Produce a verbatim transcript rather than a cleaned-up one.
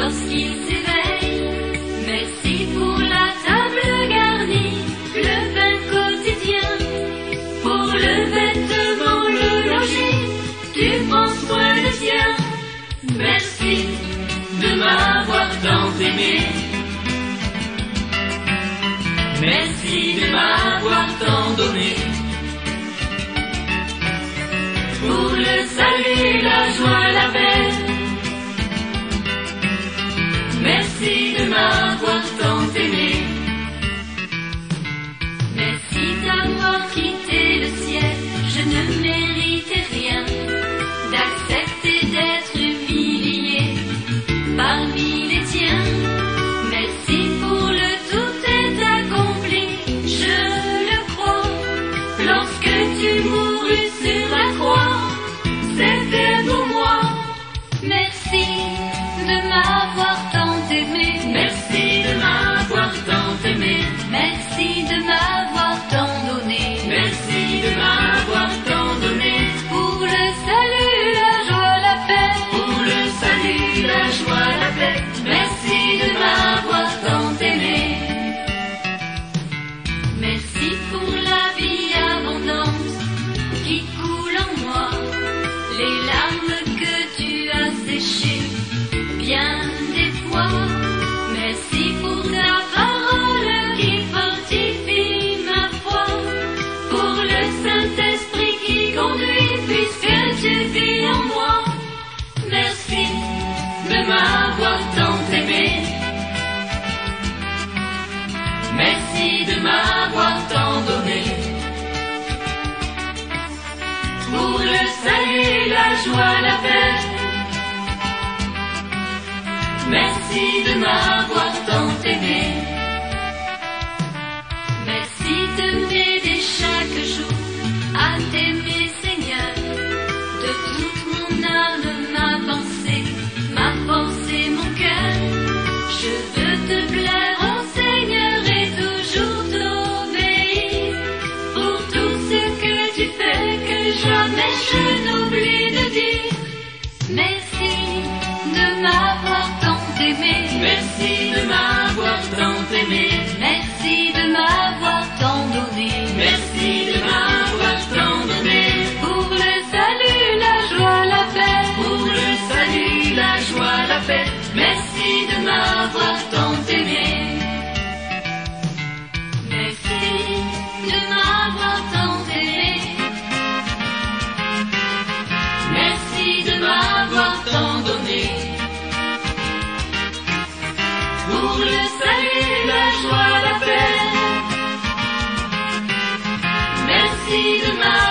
lorsqu'il s'éveille. Merci pour la table garnie, le pain quotidien, pour le vêtement, le logis, tu prends soin des tiens. Merci de m'avoir tant aimé. Merci de m'avoir tant donné. Pour le salut, la joie, la paix. Merci de m'avoir tant aimé. Merci d'avoir quitté le ciel. Je ne méritais rien, d'accepter d'être humilié parmi les tiens. Merci pour le tout est accompli, je le crois. Lorsque tu mourus sur la croix, c'était pour moi. Merci de m'avoir tant aimé. Merci de m'avoir tant aimé. Merci de m'avoir tant donné. Merci de m'avoir tant donné. Pour le salut, la joie, la paix. Pour le salut, la joie, la paix. Merci de m'avoir tant aimé. Merci pour la vie abondante qui coule en moi, les larmes que tu as séchées bien des fois. Merci pour ta parole qui fortifie ma foi, pour le Saint-Esprit qui conduit puisque tu vis en moi. Merci de m'avoir tant aimé. Merci de m'avoir tant donné. Pour le salut, la joie, la paix. Merci de m'avoir tant aimé. Merci de m'aider chaque jour à t'aimer, Seigneur, de toute mon âme, ma pensée, ma force et mon cœur. Je veux te plaire, oh Seigneur, et toujours t'obéir pour tout ce que tu fais, que jamais je n'oublie de dire. Merci de m'avoir tant aimé. Merci de m'avoir tant aimé. Merci de m'avoir tant donné. Merci de m'avoir tant donné. Pour le salut, la joie, la paix. Pour le salut, la joie, la paix. Merci de m'avoir tant aimé. Merci de m'avoir tant aimé. Merci de m'avoir tant donné. Pour le salut, la joie, la paix. Merci de m'avoir